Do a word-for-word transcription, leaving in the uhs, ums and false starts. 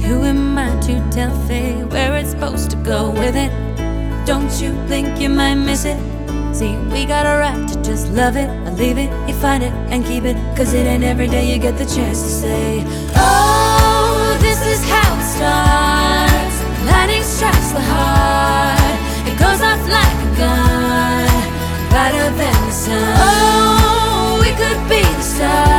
who am I to tell fate where it's supposed to go with it? Don't you think you might miss it? See, we got a right to just love it or leave it. You find it and keep it, cause it ain't every day you get the chance to say, oh, this is how it starts. Lightning strikes the heart, it goes off like a gun, brighter than the sun. Oh, we could be the stars.